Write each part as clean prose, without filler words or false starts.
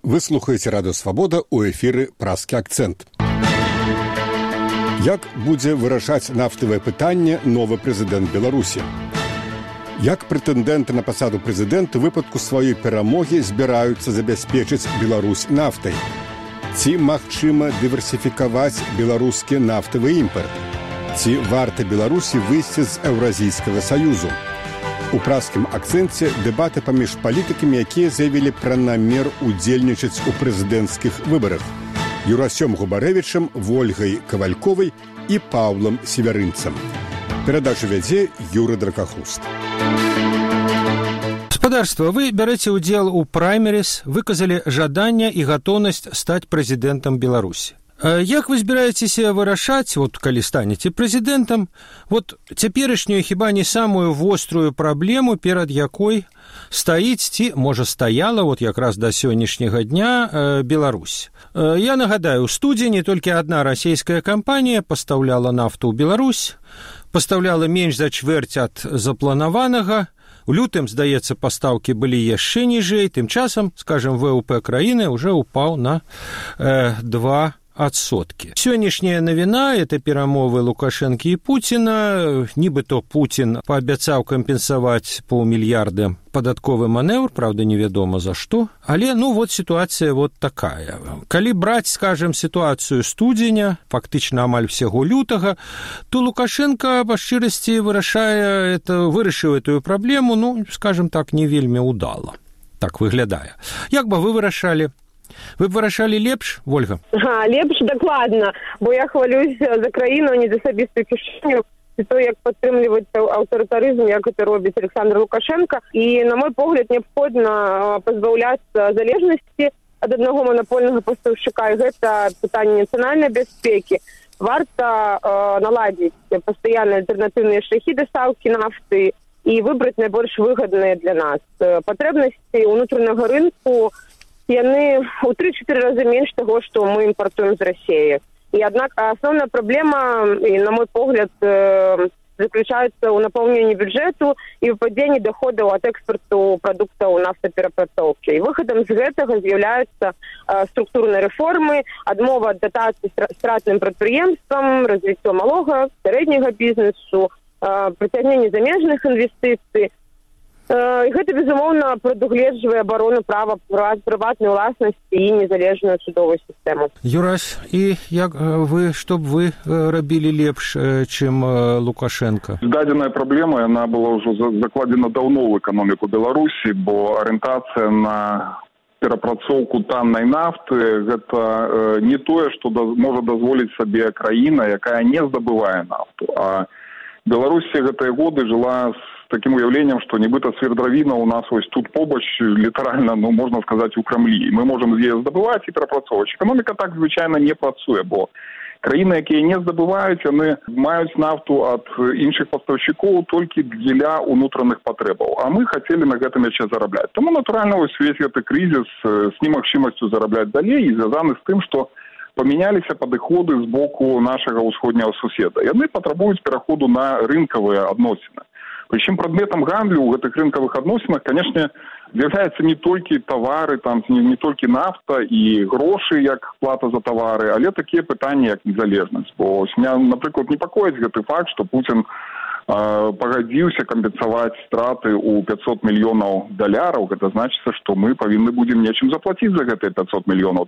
Вы слухаеце Радыё Свабода, у эфіры «Празкі акцэнт». Як будзе вырашаць нафтавае пытанне новы прэзідэнт Беларусі? Як прэтэндэнты на пасаду прэзідэнта ў выпадку сваёй перамогі збіраюцца забяспечыць Беларусь нафтай? Ці магчыма дыверсіфікаваць беларускі нафтавы імпарт? Ці варта Беларусі выйсці з Еўразійскага саюзу? У празкім акцэнце дэбаты паміж палітыкамі, якія заявілі пра намер удзельнічаць у прэзідэнцкіх выбарах. Юрасём Губарэвічам, Вольгай Кавальковай і Паўлам Севярынцам. Перадачу вядзе Юры Дракахуст. Гаспадарства, вы бярэце ўдзел у праймерис, выказалі жаданне і гатоўнасць стаць прэзідэнтам Беларусі. Як вы збіраецеся вырашаць, калі станеце прэзідэнтам, цяперашнюю хіба не самую вострую праблему, перад якой стаіць ці, можа, стаяла якраз да сённяшняга дня Беларусь? Я нагадаю, у студзені толькі адна расійская кампанія пастаўляла нафту ў Беларусь, пастаўляла менш за чвэрць ад запланаванага. У лютым, здаецца, пастаўкі былі яшчэ ніжэй, тым часам, скажем, ВВП краіны ўжо ўпаў на 2%. Сённяшняя навіна – это перамовы Лукашэнкі і Пуціна. Нібыто Путін паабяцаў кампенсаваць $500 мільярда падатковы манеўр, правда, невядома за што. Але, сітуацыя такая. Калі браць, скажем, сітуацыю студзеня, фактычна амаль всяго лютага, то Лукашенко, па шчырасці, вырашыў эту праблему, скажем так, не вельмі ўдала. Так выглядае. Як бы вы вырашалі? Вы б вырашалі лепш, Вольга? Лепш дакладна, бо я хвалюсь за краіну, а не за асабістую кішэню, і то, як падтрымліваць аўтарытарызм, як гэта робіць Александр Лукашенко. І, на мой погляд, неабходна пазбаўляцца залежнасці ад аднаго манапольнага пастаўшчыка, і гэта пытанне нацыянальнай бяспекі. Варта наладзіць пастаянныя альтэрнатыўныя шляхі дастаўкі нафты і выбраць найбольш выгадныя для нас. Патрэбнасці ўнутранага рынку яны ў 3-4 разы менш таго, што мы імпартуем з Расіі. І аднак асноўная праблема, і, на мой погляд, заключаецца ў напаўненні бюджэту і выпадзенні доходаў ад экспарту прадуктаў нафтаперапрацоўкі. І выхадам з гэтага з'яўляюцца структурныя рэформы, адмова ад датацый стратным прадпрыемствам, развіццё малога, сярэдняга бізнесу, прыцягненне замежных інвестыцый. І гэта, безумоўна, прадугледжвае абарону права прыватнай уласнасці і незалежную судовую сістэму. Юрась, і што б вы рабілі лепш, чым Лукашенко? Дадзеная праблема, яна была ўжо закладзена даўно ў эканоміку Беларусі, бо арыентацыя на перапрацоўку таннай нафты – гэта не тое, што можа дазволіць сабе краіна, якая не здабывае нафту. А Беларусь гэтыя годы жыла з таким уявлением, что нібыта свердловина у нас тут побач, літаральна, можна сказаць, у Крамлі. Мы можем яе здабываць і перапрацоўваць. Эканоміка так, звычайна, не працуе, бо краіны, якія не здабываюць, яны маюць нафту ад іншых пастаўшчыкоў толькі для ўнутраных патрэбаў. А мы хацелі на гэтым яшчэ зарабляць. Таму, натуральна, увесь гэты крызіс з немагчымасцю зарабляць далей і звязаны з тым, што памяняліся падыходы з боку нашага ўсходняга суседа. Яны патрабуюць пераходу на рынкавыя адносіны. Прычым прадметам гандлю ў гэтых рынкавых адносінах, канешне, з'яўляецца не толькі тавары, не толькі нафта і грошы, як плата за тавары, але такія пытанні, як незалежнасць. Бо меня, напрыклад, непакоіць гэты факт, што Путін пагадзіўся кампенсаваць страты ў $500 мільёнаў. Гэта значыцца, што мы павінны будзем нечым заплаціць за гэтыя $500 мільёнаў.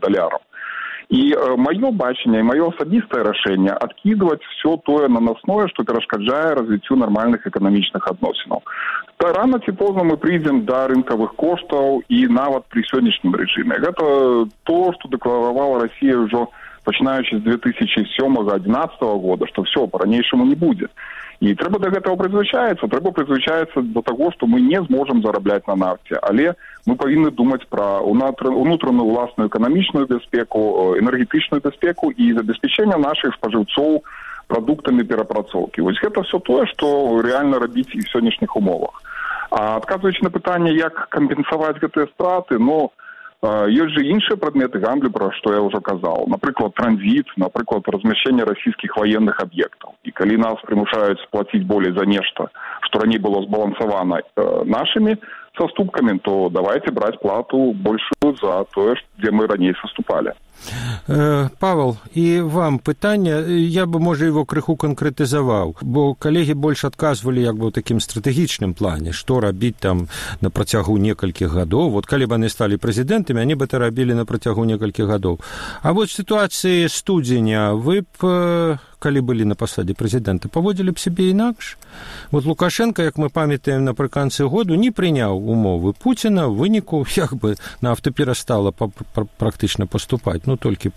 І маё бачанне, і маё асабістае рашэнне адкідваць все тое наносное, што перашкаджае развіццю нармальных эканамічных адносінаў. Рана ці позна мы прыйдзем да рынкавых коштаў і нават пры сённяшнім рэжыме. Гэта то, што дэкларавала Расія ўжо пачынаючы з 2007-2011 года, што все, па-ранейшаму не будзе. І трэба да гэтага прызвычаіцца. Трэба прызвычаіцца да таго, што мы не зможам зарабляць на нафце, але мы павінны думаць пра унутраную ўласную эканамічную бяспеку, энергетычную бяспеку і забеспячэнне нашых спажыўцоў прадуктамі перапрацоўкі. Вось гэта все тое, што рэальна рабіць і ў сённяшніх умовах. А адказваючы на пытанне, як кампенсаваць гэтыя страты, ёсць жа іншыя прадметы гандлю, пра што я ўжо казаў. Напрыклад, транзіт, напрыклад, размяшчэнне расійскіх ваенных аб'ектаў. І калі нас прымушаюць плаціць болей за нешта, што раней было збалансавана нашымі саступкамі, то давайте браць плату большую за тое, дзе мы раней саступалі. Павел, і вам пытанне, я бы, можа, его крыху канкрэтызаваў, бо калегі больш адказвалі як бы ў такім стратэгічным плане, што рабіць там на працягу некалькіх гадоў. Вот калі б яны сталі прэзідэнтамі, они бы это рабілі на працягу некалькіх гадоў. А вот в сітуацыі студзеня вы б, калі былі на пасадзе прэзідэнта, паводзілі б сябе інакш? Вот Лукашенко, як мы памятаем, напрыканцы году не прыняў умовы Пуціна, в выніку як бы нафта перастала практычна паступаць. Ну, толькі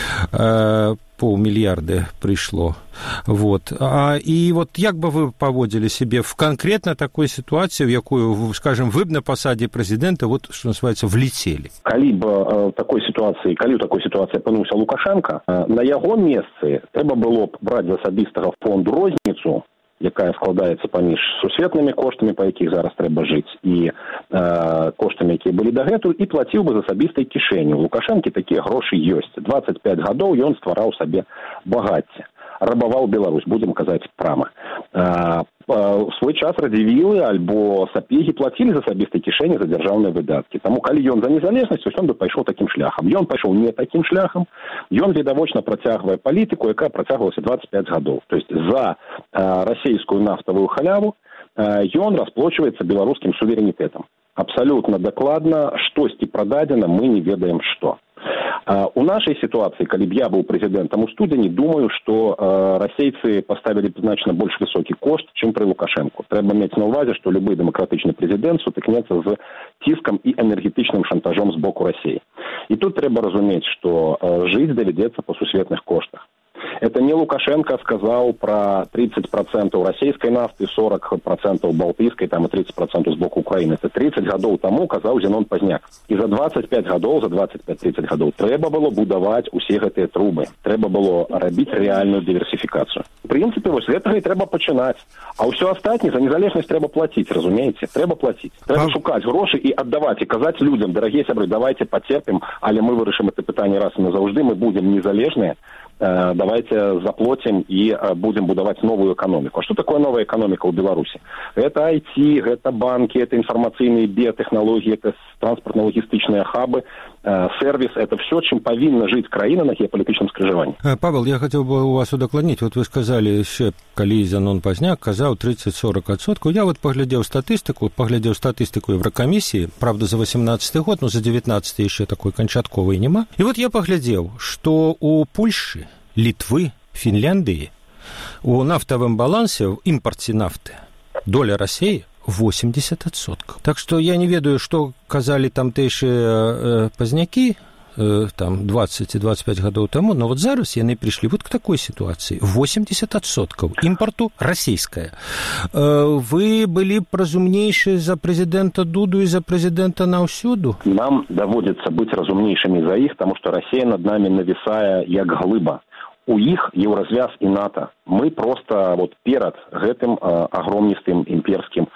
полмиллиарда пришло. Вот. И вот як бы вы поводили себе в конкретно такой ситуации, в якую, скажем, вы бы на посаде президента, вот, что называется, влетели? Калі б такой ситуации апынуўся Лукашенко, на яго месцы трэба было б браць з асабістага фонду розніцу, якая складаецца паміж сусветнымі коштамі, па якіх зараз трэба жыць, і коштамі, якія былі дагэтуль, і плаціў бы з асабістай кішэні. У Лукашэнкі такія грошы ёсць. 25 гадоў ён ствараў сабе багацце. Рабаваў Беларусь, будзем казаць прама. В свой час радзівілы альбо сапегі плацілі з асабістай кішэні за дзяржаўныя выдаткі. Таму, калі ён за незалежнасць, ён бы пайшоў такім шляхам. Ён пайшоў не такім шляхам. Ён відавочна працягвае палітыку, якая працягвалася 25 гадоў. То есть за расійскую нафтавую халяву ён расплочваецца беларускім суверэнітэтам. Абсалютна дакладна, штосьці прададзена, мы не ведаем што. У нашай сітуацыі, калі б я быў прэзідэнтам у студзені, думаю, што расейцы паставілі значна больш высокі кошт, чым пры Лукашэнку. Трэба мець на ўвазе, што любы дэмакратычны прэзідэнт сутыкнецца з ціскам і энергетычным шантажом з боку Расіі. І тут трэба разумець, што жыць давядзецца па сусветных коштах. Это не Лукашенко сказал про 30% российской нафты, 40% балтийской, там и 30% с боку Украины. Это 30 годов тому казал Зенон Пазняк. И за 25 годов, за 25-30 годов трэба было будовать усе гэтыя трубы. Трэба было рабіць реальную диверсификацию. В принципе, вось гэтага і трэба пачынаць. А ўсё астатняе за незалежнасць трэба платить, разумеете? Трэба платить. Трэба шукаць грошы і аддаваць, і казаць людям: дарагія сябры, давайте потерпим, але мы вырашым это пытанне раз і назаўжды, мы будем незалежныя. Давайте заплатим и будем будовать новую экономику. А что такое новая экономика у Беларуси? Это IT, это банки, это информационные биотехнологии, это транспортно-логистичные хабы, сервис. Это все, чем повинна жить краина на геополитичном скрижевании. Павел, я хотел бы у вас удокладнить. Вот вы сказали, еще калі Зенон Пазняк казал 30-40%. Я вот поглядел статистику Еврокомиссии, правда, за 18 год, но за 19 еще такой кончатковой нема. И вот я поглядел, что у Польши, Литвы, Финляндии у нафтовом балансе, в импорте нафты, доля России 80%. Так что я не ведаю, что казали тамтэйшие пазняки, там 20 и 25 годов тому, но вот зараз яны пришли вот к такой ситуации. 80% импорту российское. Вы были разумнейшие за президента Дуду и за президента Наўсёду? Нам доводится быть разумнейшими за их, потому что Россия над нами нависая як глыба. У іх еўразвяз і НАТО. Мы просто вот перад гэтым агромністым імперскім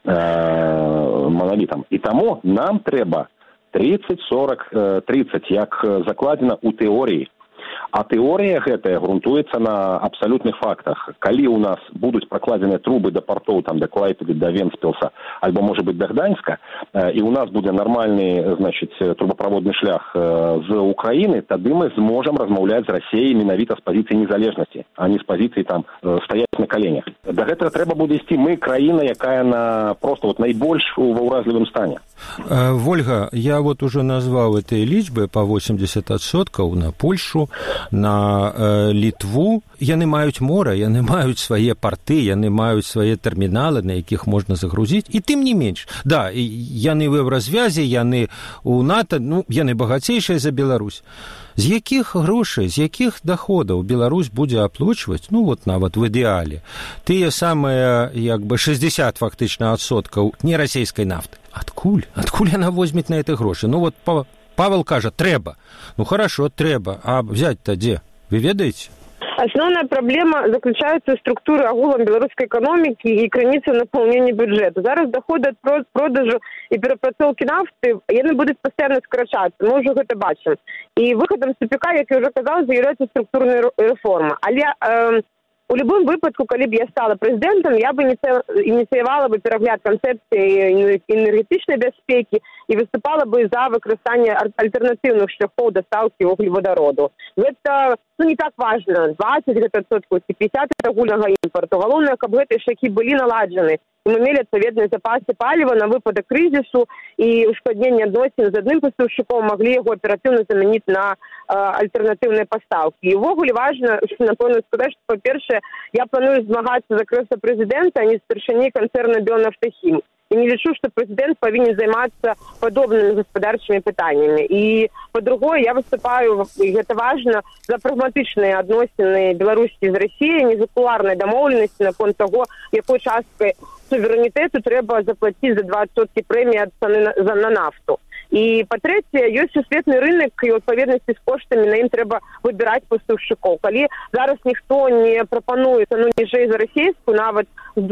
монолітам. І таму нам трэба 30, 40, 30, як закладзена ў тэорыі. А тэорія гэтая грунтуецца на абсалютных фактах. Калі у нас будуць пракладзеныя трубы да партоў, там, да Клайпеды, да Венспілса, альбо, можа быць, да Гданьска, і у нас будзе нармальны, значыць, трубаправодны шлях з Украіны, тады мы зможам размаўляць з Расіяй менавіта з пазіцыі незалежнасці, а не з пазіцыі там стаяць на каленях. Да гэтага трэба будзе ісці. Мы краіна, якая на просто вот найбольш ва ўразлівым стане. Вольга, я вот уже назвал этой лічбы по 80% на Польшу, на Літву. Яны маюць мора, яны маюць свае порты, яны маюць свае тэрміналы, на якіх можна загрузіць. І тым не менш, да, яны в развязе, яны у НАТО, ну, яны багацейшыя за Беларусь. З якіх грошай, з якіх доходаў Беларусь будзе аплачваць, ну, вот нават в ідэале, тыя самыя, як бы, 60 фактычна адсоткаў нерасійскай нафты? Адкуль? Адкуль яна возьмет на это грошы? Ну, вот Павел кажа, трэба. Ну, хорошо, трэба. А взять-то дзе? Вы ведаеце? Основная проблема заключается в структуре агулам белорусской экономики и крыніцы наполнения бюджета. Зараз доходы от продажу и перапрацоўки нафты, яны будут постоянно скорочаться. Мы уже это бачим. И выходом з тупика, як я уже казала, з'является структурная реформа. Але У любым выпадку, калі б я стала прэзідэнтам, я бы ініцыявала бы перагляд канцэпцыі энергетычнай бяспекі і выступала бы за выкарыстанне альтэрнатыўных шляхоў дастаўкі вуглевадароду. Гэта не так важна, 20% ці 50% агульнага імпарту. Галоўнае, каб гэтыя шляхі былі наладжаны. І мы мелі адпаведныя запасы паліва на выпадак крызісу і ускладнення адносін з адным пастаўшчыком маглі яго аператыўна замяніць на альтэрнатыўныя пастаўкі. І ўвогуле важна, напэўна, сказаць, што, па-першае, я планую змагацца за крэсла прэзідэнта, а не старшыней канцэрна «Белнафтахім». І не лічу, што прэзідэнт павінен займацца падобнымі гаспадарчымі пытаннямі. І, па-другое, я выступаю, і гэта важна, за прагматычныя адносіны Беларусі з Расіяй, не за кулуарнай дамоўленасці наконт таго, якой часткай суверэнітэту трэба заплаціць за 20% прэміі ад цаны на нафту. І, па-трэцяе, ёсць сусветны рынок, і ў адпаведнасці з коштамі на ім трэба выбіраць пастаўшчыкоў. Калі зараз ніхто не прапануе цану ніжэй за расійскую, нават з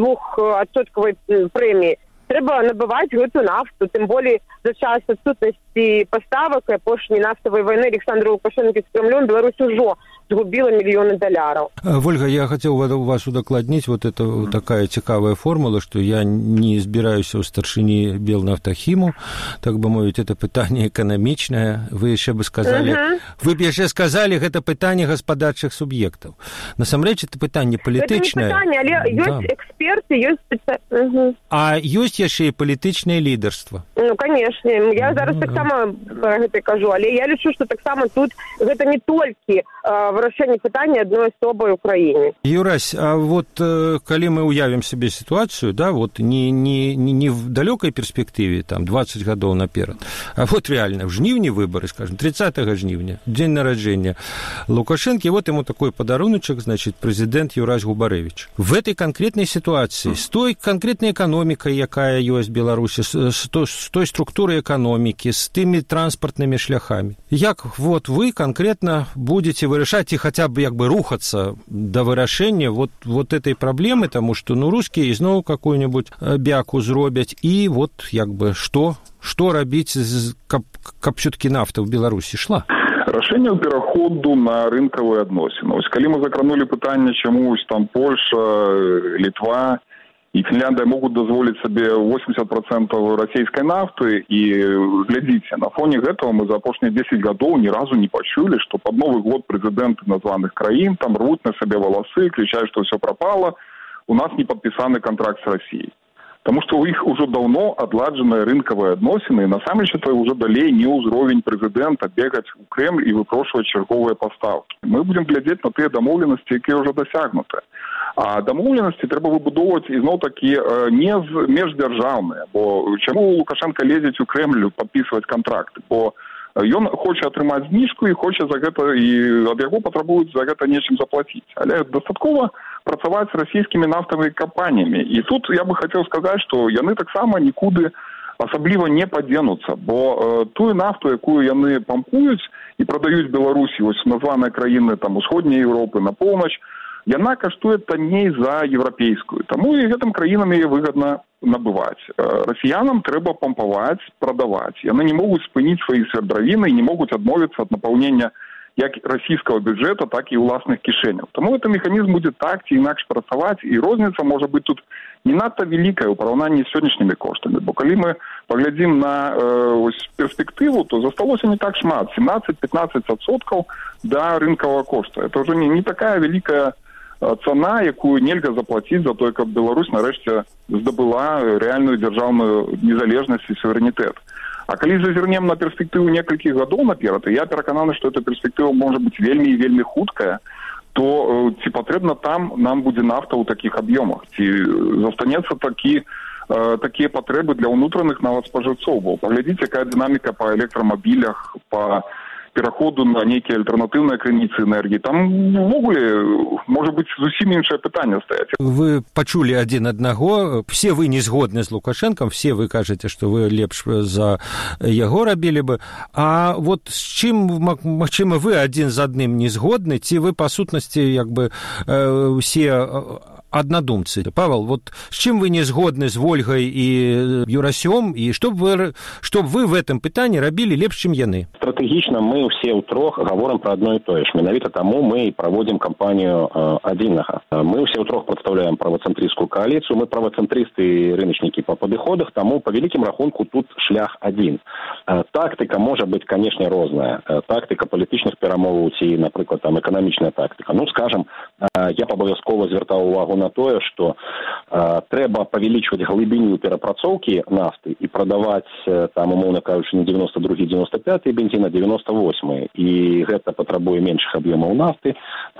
2% прэміі, трэба набываць гэтую нафту, тым болей за час адсутнасці паставак і апошняй нафтавай вайны Александра Лукашэнкі з Кремлем Беларусь ужо згубила миллионы долларов. Вольга, я хотел вас удокладнить, вот это такая цікавая формула, что я не избираюсь у старшыні Белнафтахіму, так бы мовіць, это пытанне эканамічнае. Вы яшчэ бы сказали, вы б яшчэ сказали, гэта пытанне гаспадарчых суб'ектаў. Насамрэч, это пытанне палітычнае. Это не пытанне, але ёсць эксперты, ёсць спецыялісты. А ёсць яшчэ і палітычнае лідарства. Ну, конечно, я зараз таксама про гэта кажу, але я лічу, што таксама тут гэта не толькі вырашэнне пытання адной асобай у краіне. Юрась, а вот калі мы уявім себе ситуацию, да, вот не в далёкай перспектыве, там 20 гадоў наперад, а вот реально в жнівні выборы, скажем, 30 жнівня, дзень нараджэння Лукашэнкі, вот ему такой подаруночек, значит, президент Юрась Губарэвіч. В этой конкретной ситуации, с той конкретной экономикой, якая ёсць в Беларусі, с той структурой экономики, с теми транспортными шляхами, як вот вы конкретно будете вырашаць і хотя бы як бы рухаться до вырашэння вот этой проблемы, тому что русские ізноў какую-нибудь бяку зробяць, і вот як бы что рабіць, каб все-таки нафта в Беларусі шла? Рашэнне пераходу на рынкавыя адносіны. Калі мы закранули пытанне, чамусь там Польша, Літва и Финляндия могут дозволить себе 80% российской нафты, и глядите, на фоне этого мы за апошние 10 годов ни разу не почули, что под Новый год президенты названных краін там рвут на себе волосы, кричат, что все пропало, у нас не подписанный контракт с Россией. Потому что у іх уже давно отладженные рынковые адносіны, и насамрэч это уже далей не ўзровень президента бегать у Кремль и выпрошивать черговые поставки. Мы будем глядеть на те домовленности, якія уже досягнуты. А домовленности трэба выбудоўваць ізноў-такі не міждзяржаўныя, бо чаму Лукашенко лезець у Кремль подписывать контракты, бо ён хоча атрымаць зніжку і хоча за гэта, і ад яго патрабуюць за гэта нечым заплаціць. Але дастаткова працаваць з расійскімі нафтавымі кампаніямі. І тут я бы хацеў сказаць, што яны таксама нікуды асабліва не падзенуцца, бо тую нафту, якую яны пампуюць і прадаюць Беларусі, вось названыя краіны там усходняй Еўропы на поўнач, яна каштуе танней за еўрапейскую. Таму і гэтым краінам яе выгадна набываць. Расіянам трэба пампаваць, прадаваць. Яны не могуць спыніць свае свердравіны і не могуць адмовіцца ад напаўнення як расійскага бюджэта, так і ўласных кішэняў. Таму гэты механізм будзе так ці інакш працаваць, і розніца можа быць тут не надта вялікая ў параўнанні з сённяшнімі коштамі. Бо калі мы паглядзім на перспектыву, то засталося не так шмат, 17-15% да рынкавага кошта. Это ўжо не такая вялікая цана, якую нельга заплаціць за тое, каб Беларусь нарэшце здабыла рэальную дзяржаўную незалежнасць і суверэнітэт. А калі зазірнем на перспектыву некалькіх гадоў наперад, я перакананы, што эта перспектыва можа быць вельмі і вельмі хуткая, то ці патрэбна там нам будзе нафта ў такіх аб'ёмах, ці застанецца такія патрэбы для ўнутраных нават спажыўцоў. Бо паглядзіце, якая дынаміка па электрамабілях, па пераходу на нейкія альтэрнатыўныя крыніцы энергіі. Там увогуле можа быць зусім іншае пытанне стаяць. Вы пачулі адзін аднаго, все вы не згодны з Лукашэнкам, все вы кажаце, што вы лепш за яго рабілі бы. А вот з чым, магчыма, вы адзін з адным не згодны, ці вы па сутнасці як бы усе однодумцы. Павел, вот с чем вы не згодны з Вольгай і Юрасём, і што б вы в этом пытанні рабілі лепш, чым яны? Стратэгічна мы мы все ўтрох гаворым пра адно і тое ж. Менавіта таму мы праводзім кампанію адзінага. Мы ўсе ўтрох прадстаўляем правацэнтрысцкую кааліцыю, мы правацэнтрысты і рыначнікі па падыходах, таму па вялікім рахунку тут шлях адзін. Тактыка можа быць, канешне, розная. Тактыка палітычных перамоваў ці, напрыклад, там эканамічная тактыка. Ну, скажам, я абавязкова звяртаў увагу на тое, што трэба павялічваць глыбіню перапрацоўкі нафты і прадаваць, там, умоўна кажучы, не 92-95 бензін, а 98. І гэта патрабуе меншых аб'ёмаў нафты.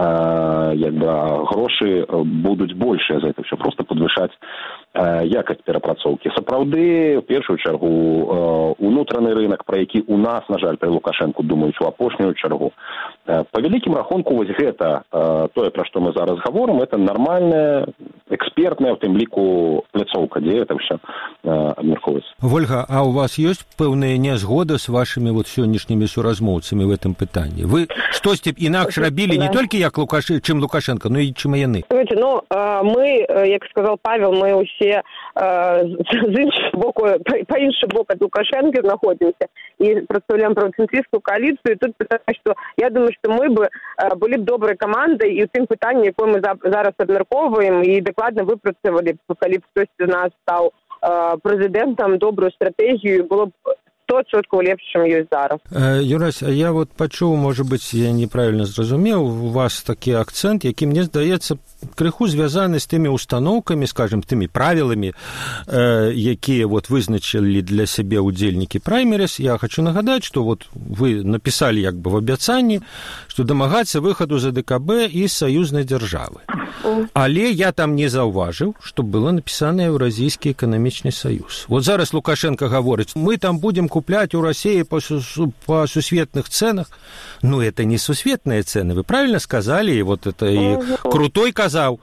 Грошы будуць большыя за это все, просто падвышаць якасць перапрацоўкі. Сапраўды, в першую чаргу, унутраны рынок, пра які у нас, на жаль, пры Лукашэнку думаюць у апошнюю чаргу. Па вялікім рахунку, вось гэта, тое, пра што мы зараз гаворым, это нармальная, экспертная, в тым ліку, пляцоўка, дзе это ўсё абмяркоўваецца. Вольга, а у вас ёсць пэўная нязгода з вашымі вот сённяшнімі суразмоўцамі в этом пытанні? Вы штосьці інакш рабілі не толькі як чым Лукашенко, но і чым яны? Мы, як сказал Павел, мы ўсе з іншого боку, по іншому боку от Лукашенко знаходимся и представляем правоцентрыстскую коалицию. И тут питання, що я думаю, що ми б були б доброю командою і у тим питанні, яке ми зараз обмірковуємо і докладно випрацювали б, коли б хтось з нас став президентом, добрую стратегію, було б 100% лепш, чым ёсць зараз. Юрась, а я вот пачуў, можа быць, я неправільна зразумеў, у вас такі акцэнт, які, мне здаецца, крыху звязаны з тымі установкамі, скажем, тымі правіламі, якія вот вызначылі для сябе удзельнікі праймерис. Я хочу нагадаць, што вот вы напісалі як бы в абяцанні, што дамагацца выхаду з АДКБ і саюзнай дзяржавы. Але я там не заўважыў, што было напісана Еўразійскі эканамічны саюз. Вот зараз Лукашенко гаворыць, мы там будем куплять у России по сусветных ценах. Ну, это не сусветные цены. Вы правильно сказали, и вот это и Крутой казал.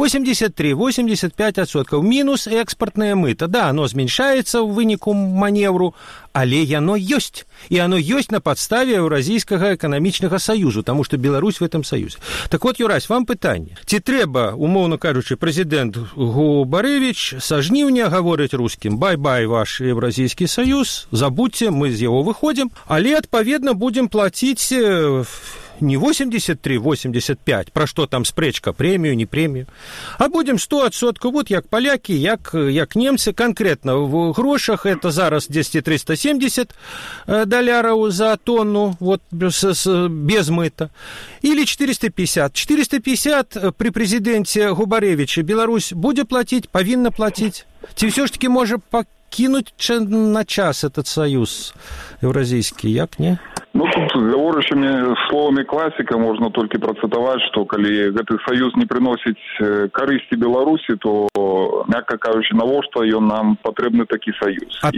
83-85%. Минус экспортное мыто. Да, оно зменшается в выніку маневру, але яно ёсць. И оно ёсць на подставе Еўразійскага эканамічнага саюзу, потому что Беларусь в этом союзе. Так вот, Юрась, вам пытанне. Ці трэба, умоўна кажучы, президент Губарэвіч са жніўня гаворыць рускім: бай-бай, ваш Еўразійскі саюз, забудьте, мы з яго выходим, але, адпаведна, будем платить не 83-85, про что там спрэчка, премию, не премию, а будем 100%, вот як поляки, як немцы, конкретно в грошах, это зараз 370 долларов за тонну, вот без мыта, или 450. 450 при президенте Губарэвіча Беларусь будет платить, повинна платить. Ці все ж таки может покинуть на час этот союз евразийский, як не? Ну, тут говорящими словами классика можно только процитовать, что коли этот союз не приносит корысти Беларуси, то, мягко кажучи, навошта ён нам потребны такі союз. А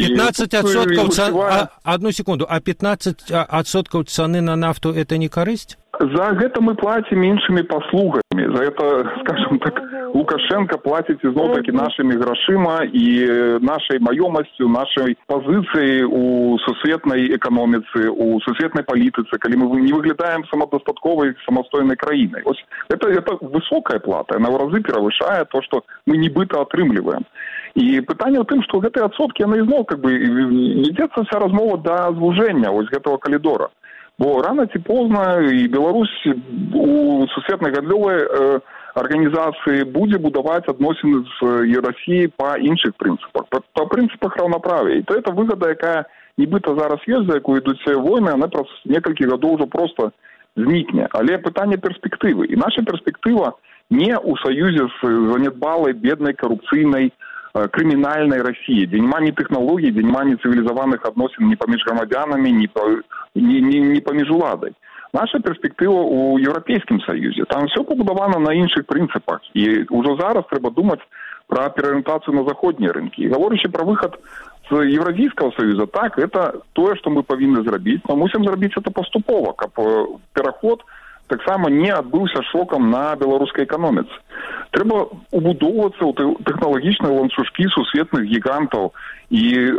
15%, одну секунду, а 15% цены на нафту это не корысть? За гэта мы платим меньшими послугами. За это, скажем так, Лукашенко платит ізноў-таки нашими грошима и нашей маёмостью, нашей позицией у сусветной экономицы, у сусветной политицы, коли мы не выглядаем самодостатковой, самостойной краиной. Это высокая плата, она в разы перавышае то, что мы нібыта атрымліваем. И пытанне ў тым, што гэтыя адсоткі, яны ізноў как бы ідзецца вся размова да звужэння вось гэтага калідора. Бо рано ці позна і Беларусь у сусветнай гандлёвай арганізацыі будзе будаваць адносіны з Расіяй па іншых прынцыпах, па прынцыпах раўнаправия. І то это выгода, якая нібыта зараз ёсць, за якую ідуць войны, она праз некалькі гадоў ўжо просто знікне. Але пытанне перспектывы. І наша перспектыва не ў саюзе з занядбалай, беднай, карупцыйнай, крымінальнай России, дзе няма ні тэхналогій, дзе няма ні цывілізаваных адносін ні паміж грамадзянамі, ні паміж уладай. Наша перспектыва ў Еўрапейскім саюзе. Там все пабудавана на іншых прынцыпах. І ўжо зараз трэба думаць пра перарыентацыю на заходнія рынкі. І гаворачы пра выхад з Еўразійскага саюза, так, это тое, што мы павінны зрабіць, но мусім зрабіць это паступова, каб пераход таксама не адбыўся шокам на беларускай эканоміцы. Трэба убудоўвацца ў тэхналагічныя ланцужкі сусветных гігантаў, і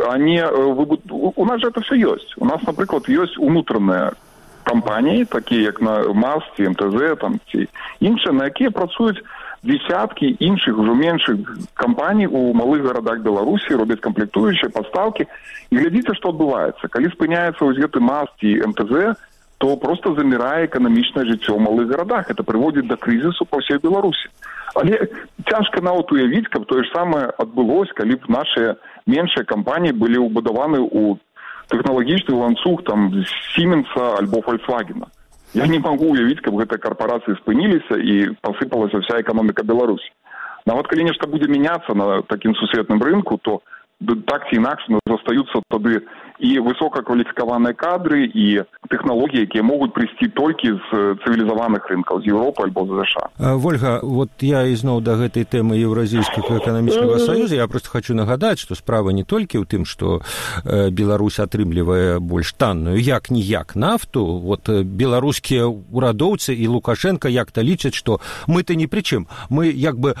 у нас же это все ёсць. У нас, напрыклад, ёсць унутраныя кампаніі, такія як на МАЗ, ці МТЗ, там, ці іншыя, на якія працуюць десяткі іншых, ужо меншых кампаній у малых гарадах Беларусі, робяць камплектуючыя, пастаўкі. І глядзіце, што адбываецца. Калі спыняецца вось гэты МАЗ ці МТЗ, то просто замирае эканамічнае жыццё ў малых гарадах. Это прыводзіць да крызісу па ўсёй Беларусі. Але цяжка нават уявіць, каб тое ж самае адбылося, калі б нашыя меншыя кампаніі былі ўбудаваны ў тэхналагічны ланцуг там Сіменса альбо Фольксвагена. Я не магу уявіць, каб гэтыя карпорацыі спыніліся і пасыпалася вся эканоміка Беларусі. Нават калі нешта будзе мяняцца на такім сусветным рынку, то так ці інакш застаюцца тады і высокакваліфікаваныя кадры, і тэхналогіі, якія могуць прыйсці толькі з цывілізаваных рынкаў, з Еўропы альбо з США. Вольга, вот я ізноў да гэтай тэмы Еўразійскага эканамічнага саюза, я просто хочу нагадаць, што справа не толькі ў тым, што Беларусь атрымлівае больш танную як-ніяк нафту, вот беларускія урадоўцы і Лукашенко як-то лічаць, што мы-то ні пры чым. Мы як бы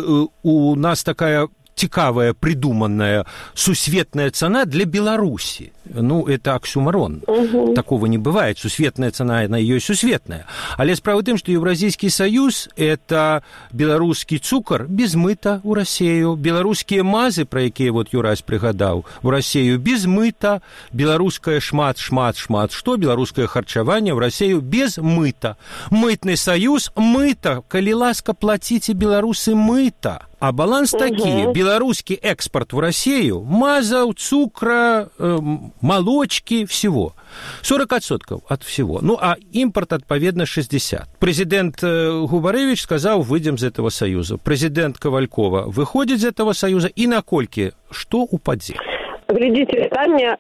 у нас такая цікавая, придуманная сусветная цена для Беларуси. Ну, это оксюмарон. Такого не бывает. Сусветная цена, она и есть сусветная. Але справа в том, что Евразийский союз – это белорусский цукор без мыта у Россию, белорусские мазы, про якія вот Юрась пригадал, у Россию без мыта, белорусское шмат, что, белорусское харчевание в Россию без мыта. Мытный союз – мыта, коли ласка платите белорусы мыта. А баланс такие. Белорусский экспорт в Россию, мазал, цукра, молочки, всего. 40% от всего. Ну, а импорт, отповедно, 60%. Президент Губаревич сказал, выйдем из этого союза. Президент Ковалькова выходит из этого союза. И на кольке что упадзе? Глядзіце, пытанне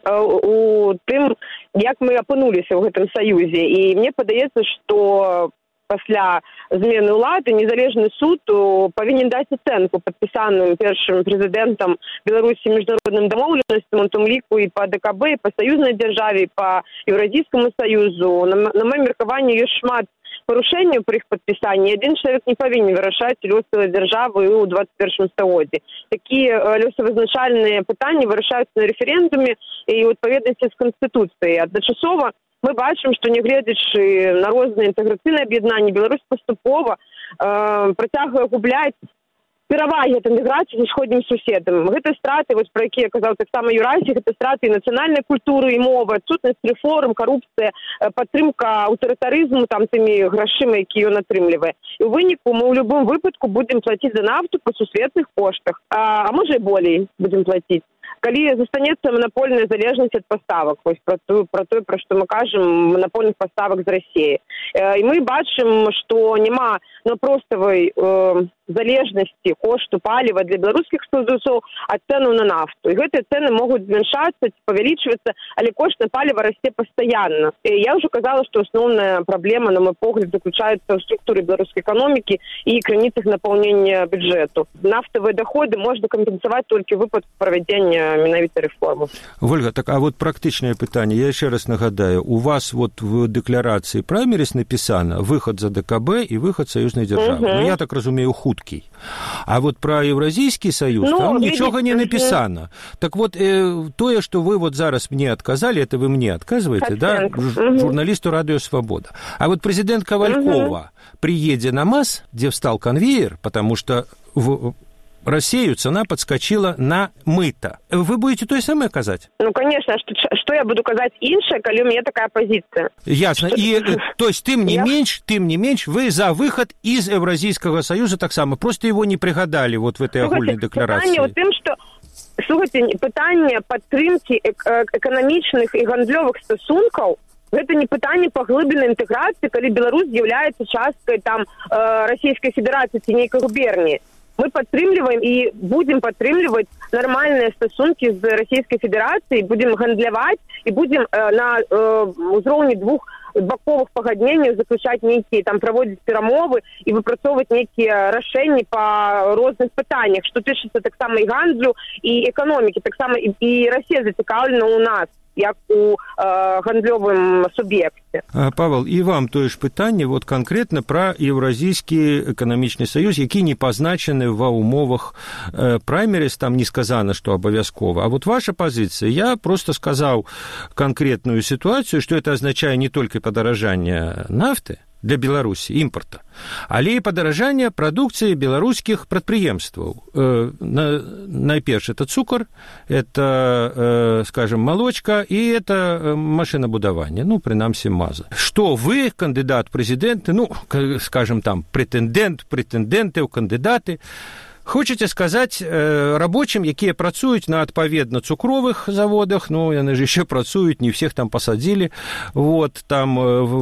у тым, як мы апынуліся ў гэтым саюзе. І мне падаецца, што пасля змены ўлады незалежны суд павінен даць ацэнку падпісаным першым прэзідэнтам Беларусі міжнародным дамоўленасцям, у тым ліку і па ДКБ, і па саюзнай дзяржаве, і па Еўразійскаму саюзу. На маім меркаванні ёсць шмат парушэнняў пры іх падпісанні. Адзін чалавек не павінен вырашаць лёсы дзяржавы ў 21 стагоддзі. Такія лёсавызначальныя пытанні вырашаюцца на рэферэндуме і ў адпаведнасці з Канстытуцыяй. Адначасова мы бачым, што нягледзячы на розныя інтэграцыйныя аб'яднанні, Беларусь паступова працягвае губляць перавагі ад інтэграцыі з усходнім суседам. Гэта страты, вось пра якія казаў таксама Юрасі, гэта страты і нацыянальнай культуры і мовы, адсутнасць рэформ, карупцыя, падтрымка аўтарытарызму там тымі грашыма, які ён атрымлівае. І ў выніку мы ў любым выпадку будзем плаціць за нафту па сусветных коштах, а можа і болей будзем плаціць. Калі застанецца манапольная залежнасць ад паставак, вось пра тое, пра што мы кажам, манапольных паставак з Расіі. І мы бачым, што няма проставай залежнасці кошту паліва для беларускіх спажыўцоў ад цэнаў на нафту. І гэтыя цэны могуць змяншацца, павялічвацца, але кошт на паліва расце пастаянна. І я ўжо казала, што асноўная праблема, на мой погляд, заключаецца ў структуры беларускай эканомікі і крыніцах напаўнення бюджэту. Нафтавыя даходы можна кампенсаваць толькі ў выпадку правядзення менавіта рэформы. Вольга, так, а вот практычнае пытанне, я яшчэ раз нагадаю, у вас вот в дэкларацыі праймерис напісана выхад за ДКБ і выхад саюзнай дзяржавы. Ну, я так разумею, хуткі. А вот про Евразийский союз там ничего не написано. Так вот, тое, что вы вот зараз мне отказали, это вы мне отказываете, да, журналисту Радио Свобода. А вот президент Ковалькова приедет на МАЗ, где встал конвейер, потому что в Россию цена подскочила на мыто. Вы будете то же самое казать? Ну, конечно. Что я буду казать іншае, калі у меня такая позиция? Ясно. И, то есть, тем не меньше, вы за выход из Евразийского союза так само. Просто его не пригадали вот в этой агульной декларации. Пытанне ў тым, што пытанне падтрымкі эканамічных і гандлёвых стасункаў гэта не пытанне паглыбленай інтэграцыі, калі Беларусь з'яўляецца часткай там Расійскай Федэрацыі ці нейкай губерніі. Мы падтрымліваем і будзем падтрымліваць нармальныя стасункі з Расійскай Федэрацыяй, будзем гандляваць і будзем на ўзроўні двух баковых пагадненняў заключаць нейкія, там праводзіць перамовы і выпрацоўваць нейкія рашэнні па розных пытаннях, што тычыцца таксама і гандлю, і эканомікі, таксама і Расія зацікаўлена ў нас як у гандлёвым суб'екце. Павел, і вам тое ж пытанне вот конкретно про Евразійскі эканамічны саюз, які не пазначаны ва умовах праймерис, там не сказано, что обовязково. А вот ваша позиция, я просто сказал конкретную ситуацию, что это означает не только подорожание нафты, для Беларусі імпарта, але і падаражання прадукцыі беларускіх прадпрыемстваў. Найперш это цукар, это, скажем, молочка і это машинабудаванне, прынамсі маза. Што вы, кандыдат прэзідэнты, скажем там, прэтэндэнты ў кандыдаты, хочаце сказаць рабочым, якія працуюць на адпаведна цукровых заводах, яны ж яшчэ працуюць, не всех там пасадзілі, там,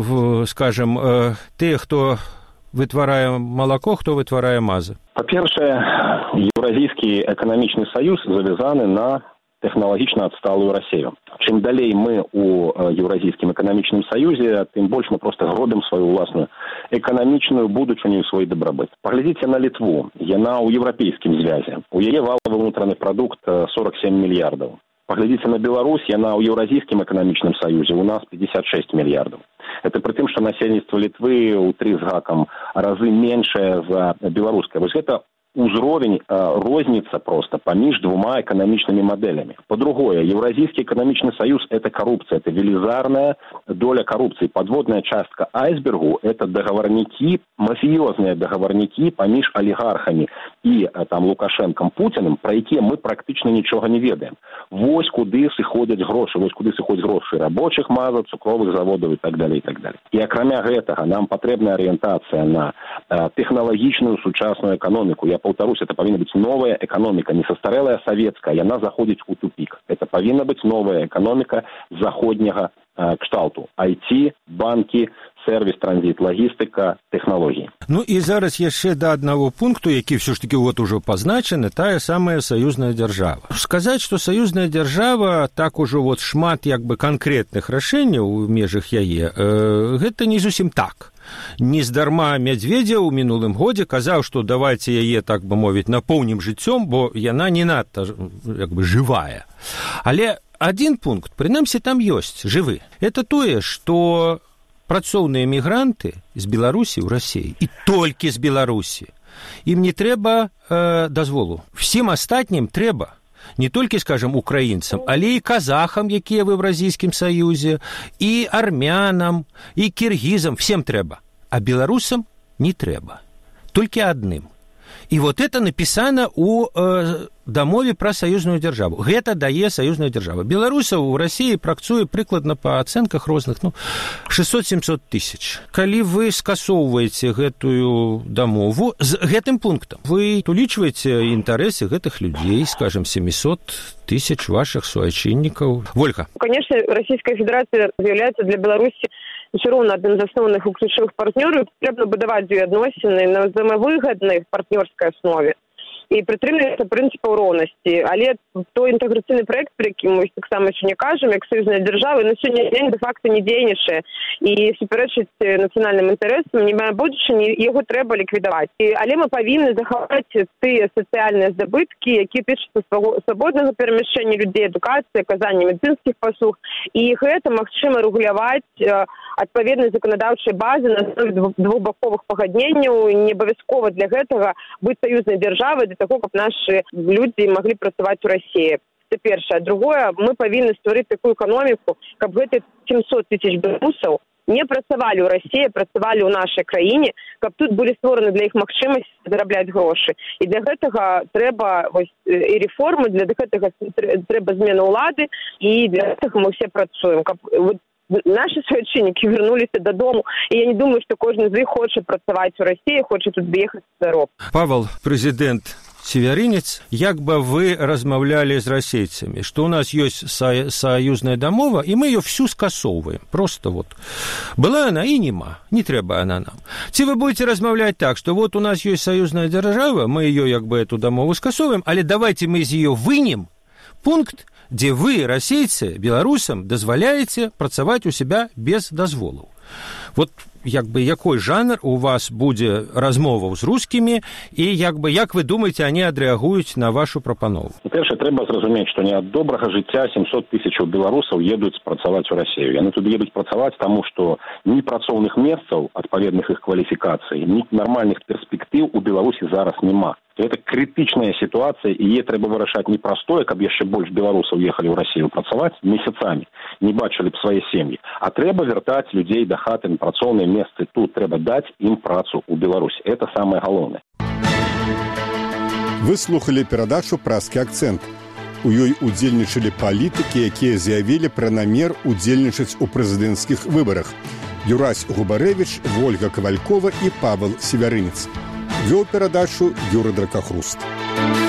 скажем, тыя, хто вытварае малако, хто вытварае мазы. Па-першае, Еўразійскі эканамічны саюз завязаны на тэхналагічна адсталую Расію. Чым далей мы у Еўразійскім эканамічным саюзе, тым больш мы проста гробім сваю ўласную эканамічную будучыню і свой дабрабыт. Паглядзіце на Літву. Яна ў еўрапейскім звязе. У яе валавы ўнутраны прадукт 47 мільярдаў. Паглядзіце на Беларусь, яна ў Еўразійскім эканамічным саюзе, у нас 56 мільярдаў. Это пры тым, што насельніцтва Літвы ў 3 з гакам разы меншае за беларускае. Вось гэта узровень розніца просто паміж двума эканамічнымі мадэлямі. По-другое, Еўразійскі эканамічны саюз – это коррупция, это велизарная доля коррупции. Подводная частка айсбергу – это договорники, мафиозные договорники паміж олигархами и там Лукашенком, Путиным, про якія мы практычна нічога не ведаем. Вось куды сыходзяць грошы, вось куды сыходзяць грошы рабочих мазаў, цукровых заводаў и так далее, и так далее. И акрамя гэтага нам патрэбная арыентацыя на тэхналагічную сучасную эканоміку. Я повторюсь, это повинна быть новая экономика, не состарелая советская, и она заходит в тупик. Это повинна быть новая экономика заходнего кшталту. IT, банки, сервис, транзит, логістика, технології. І зараз яшчэ да аднаго пункту, які все ж таки ужо пазначаны, тая самая саюзная дзяржава. Сказаць, што саюзная дзяржава так ужо шмат канкрэтных рашэнняў у межах яе, гэта не зусім так. Нездарма Мядзведзеў у мінулым годзе казаў, што давайце яе, так бы мовіць, напоўнім жыццём, бо яна не надта жывая. Але адзін пункт, прынамсі, там ёсць жывы. Это тое, што працоўныя мігранты з Беларусі ў Расіі, і толькі з Беларусі, ім не трэба дазволу. Всім астатнім трэба. Не толькі, скажем, украінцам, але і казахам, якія в Еўразійскім саюзе, і армянам, і кіргізам, всем трэба. А беларусам не трэба. Толькі адным. І это напісана ў дамове пра саюзную дзяржаву. Гэта дае саюзная дзяржава. Беларусаў у Расіі працуе прыкладна па ацэнках розных 600-700 тысяч. Калі вы скасоўваеце гэтую дамову з гэтым пунктам, вы улічваеце інтарэсы гэтых людзей, скажем, 700 тысяч ваших суайчыннікаў. Вольга. Конечно, Российская Федерация является для Беларуси все равно одним з основных і ключових партнерів. Треба будувати відносини на взаємовигідній партнерській основі і притримуватися принципу рівності. Але той інтеграційний проєкт, про який ми так само сьогодні кажемо, як союзна держава, на сьогодні день де-факто не дієніше і суперечить національним інтересам, не має будучи, його треба ліквідувати. Але ми повинні заховати ті соціальні здобутки, які тичаться свободного переміщення людей, едукації, оказання медицинських послуг, і їх це можливо регулювати адпаведнай законадаўчай базы на основе двухбаковых пагадненняў, не абавязкова для гэтага быць саюзнай дзяржавай для того, каб нашы людзі маглі працаваць у Расіі. Це першае. Другое, мы павінны стварыць такую эканоміку, каб гэтыя 700 тысяч беларусаў не працавалі ў Расіі, працавалі ў нашай краіне, каб тут былі створаны для іх магчымасці зарабляць грошы. І для гэтага трэба і рэформы, для гэтага трэба змена ўлады, і для гэтага мы все працуем. Каб наши суайчыннікі вернуліся дадому, і я не думаю, што кожны з іх хоча працаваць у Расіі, хоча тут з'ехаць з зароб. Павел, прэзідэнт Севярынец, як бы вы размаўлялі з расейцамі, што ў нас ёсць саюзная дамова, і мы ее всю скасоўваем. Просто была она і нема, не трэба она нам. Ці вы будете размаўляць так, што у нас ёсць саюзная дзяржава, мы ее эту дамову скасоўваем, але давайте мы з ее вынем пункт, дзе вы, расейцы, беларусам дазваляеце працаваць у себя без дазволаў. Якой жанр у вас будзе размоваў з рускімі, і як вы думаеце, они адрэагуюць на вашу прапанову? Першае, трэба зразумець, што не ад добрага жыцця 700 тысячаў беларусаў едуць працаваць у Расію. Яны туды едуць працаваць, таму што ні працоўных месцаў, адпаведных іх кваліфікацый, ні нармальных перспектыў у Беларусі зараз няма. Это критичная ситуация, и ей трэба вырашаць не простое, каб яшчэ больш беларусаў ехалі ў Расію працаваць месяцамі, не бачылі б свае сем'і, а трэба вяртаць людзей да хаты працоўныя месцы тут, трэба даць ім працу ў Беларусі. Это самае галоўнае. Вы слухалі перадачу «Празкі акцэнт». У ёй удзельнічалі палітыкі, якія заявілі пра намер удзельнічаць у прэзідэнцкіх выбарах. Юрась Губарэвіч, Вольга Кавалькова і Павел Севярынец. Вёў перадачу Юрый Дракахруст.